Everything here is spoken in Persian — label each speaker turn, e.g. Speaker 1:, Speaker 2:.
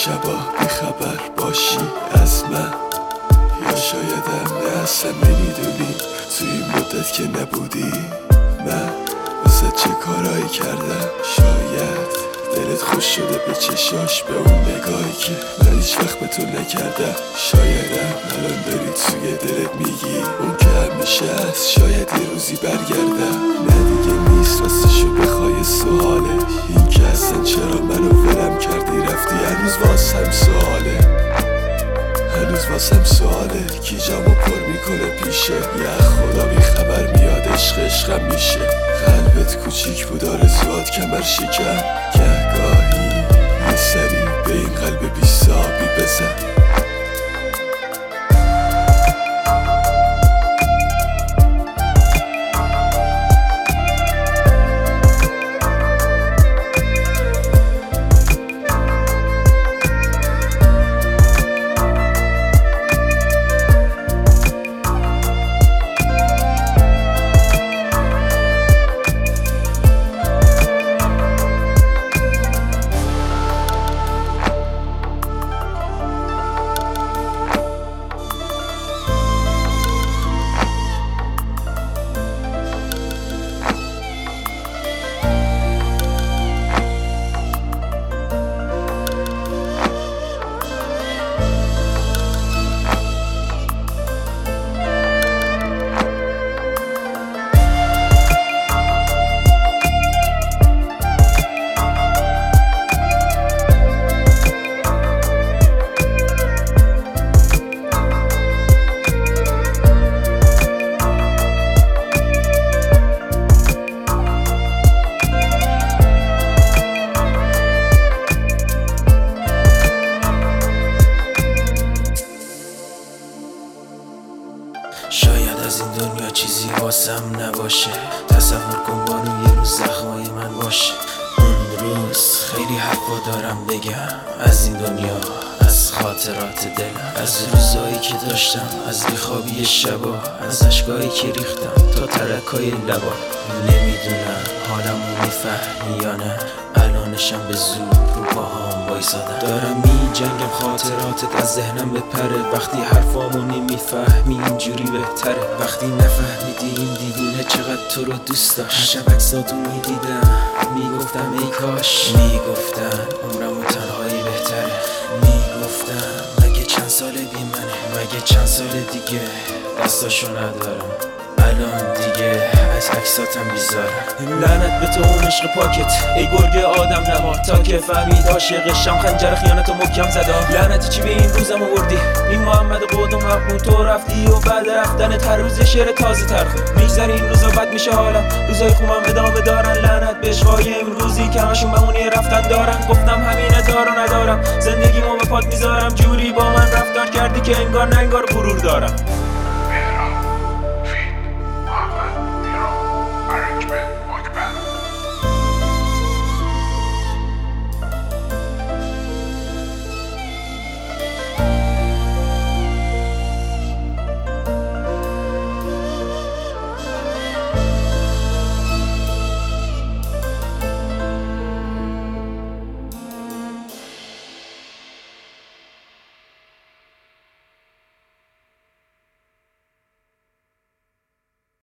Speaker 1: شبا بیخبر باشی از من، یا شایدم نه اصلا نمیدونی توی این مدت که نبودی من واسه چه کارایی کردم. شاید دلت خوش شده به چشاش، به اون نگاهی که من هیچ وقت به تو نکردم. شایدم الان داری توی دلت میگی اون که همیشه هست، شاید یه روزی برگردم. نه دیگه نیست راستشو بخوای سواله این که اصلا چرا منو ولم کردی رفتی، هنوز واسم سواله، هنوز واسم سواله. کی جامو پر میکنه پیشه، یه خدا بی خبر میاد عشقم میشه. قلبت کوچیک بود آرزوات کمر شکن، گهگاهی یه سری به این قلب بی صابی بزن.
Speaker 2: شاید از این دنیا چیزی واسم نباشه، تصور کن بانو یه روز زخمای من باشه. اون روز خیلی حرفا دارم بگم از این دنیا، از خاطرات دلم، از روزایی که داشتم، از بیخوابی شبا، از اشکایی که ریختم تا ترکای لبا. نمیدونم حالمو میفهمی یا نه، الانشم به زور رو پاهام وایسادم. دارم میجنگم خاطراتت از ذهنم بپره، وقتی حرفامو نمیفهمی اینجوری بهتره. وقتی نفهمیدی این دیوونه چقدر تو رو دوست داشت، هر شب عکساتو میدیدم میگفتم ای کاش، میگفتم عمرمو تنهایی بهتره، میگفتم مگه چند سال بی منه، مگه چند سال دیگه دستاشو ندارم. الان دیگه از عکساتم بیزارم. لعنت به تو اون عشق پاکت، ای گرگ آدم نما، تا که فهمید عاشقشم خنجر خیانتو محکم زدم. لعنتی چی به این روزم آوردی، این محمد قدوم مقبول تو رفتی و بعد رفتنت هر روز شعر تازه ترخون میگذره. این روزا بد میشه حالم، روزای خوبم ادامه دارن. لعنت به عشقای امروزی که همشون بمونی رفتن دارن. گفتم همینه دارو ندارم، زندگیمو به پات میذارم. جوری با من رفتار کردی که انگار نه انگار غرور دارم.